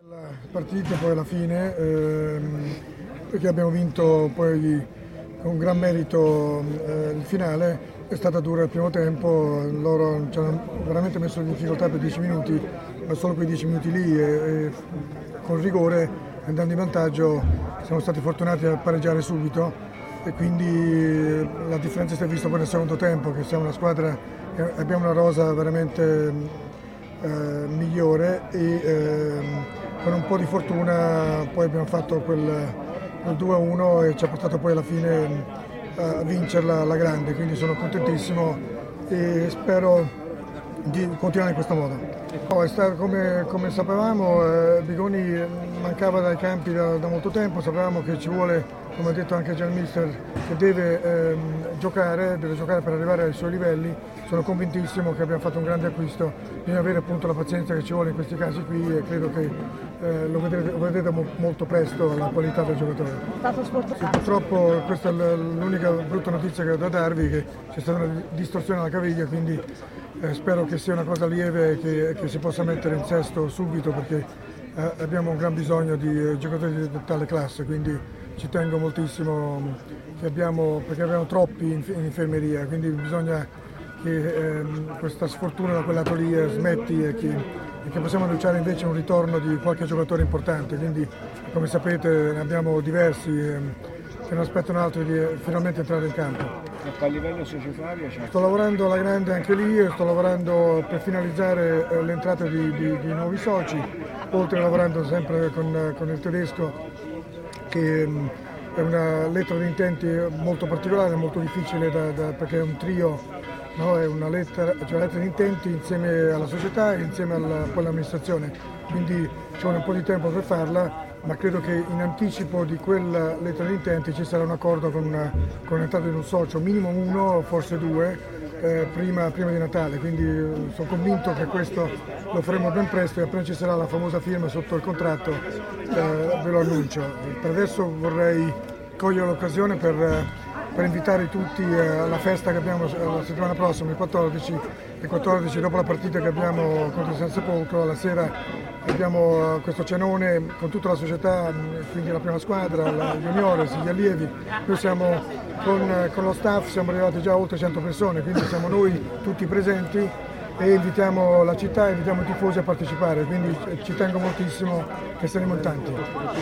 La partita poi alla fine, perché abbiamo vinto poi con gran merito il finale, è stata dura il primo tempo, loro ci hanno veramente messo in difficoltà per 10 minuti, ma solo quei 10 minuti lì e con rigore, andando in vantaggio, siamo stati fortunati a pareggiare subito e quindi la differenza si è vista poi nel secondo tempo, che siamo una squadra, abbiamo una rosa veramente migliore e con un po' di fortuna poi abbiamo fatto quel 2-1 e ci ha portato poi alla fine a vincerla alla grande, quindi sono contentissimo e spero di continuare in questo modo. Come sapevamo, Bigoni mancava dai campi da molto tempo, sapevamo che ci vuole, come ha detto anche già il mister, che deve giocare per arrivare ai suoi livelli. Sono convintissimo che abbiamo fatto un grande acquisto, bisogna avere appunto la pazienza che ci vuole in questi casi qui e credo che lo vedrete molto presto la qualità del giocatore. Sì, purtroppo questa è l'unica brutta notizia che ho da darvi, che c'è stata una distorsione alla caviglia, quindi spero che sia una cosa lieve e che si possa mettere in sesto subito, perché abbiamo un gran bisogno di giocatori di tale classe, quindi ci tengo moltissimo perché abbiamo troppi in infermeria, quindi bisogna che questa sfortuna da quel lato lì smetti e che possiamo annunciare invece un ritorno di qualche giocatore importante, quindi come sapete ne abbiamo diversi che non aspettano altro di finalmente entrare in campo. A livello societario sto lavorando alla grande anche lì, sto lavorando per finalizzare l'entrata di nuovi soci, oltre a lavorando sempre con il tedesco, che è una lettera di intenti molto particolare, molto difficile perché è un trio, no? È una lettera di intenti insieme alla società e insieme poi all'amministrazione, quindi ci vuole un po' di tempo per farla, ma credo che in anticipo di quella lettera di intenti ci sarà un accordo con l'entrata di un socio, minimo uno, forse due, prima di Natale, quindi sono convinto che questo lo faremo ben presto e appena ci sarà la famosa firma sotto il contratto ve lo annuncio. Per adesso vorrei cogliere l'occasione per invitare tutti alla festa che abbiamo la settimana prossima, il 14 dopo la partita che abbiamo contro il San Sepolcro, alla sera abbiamo questo cenone con tutta la società, quindi la prima squadra, gli juniores, gli allievi. Noi siamo con lo staff, siamo arrivati già a oltre 100 persone, quindi siamo noi tutti presenti e invitiamo la città, invitiamo i tifosi a partecipare, quindi ci tengo moltissimo che saremo in tanti.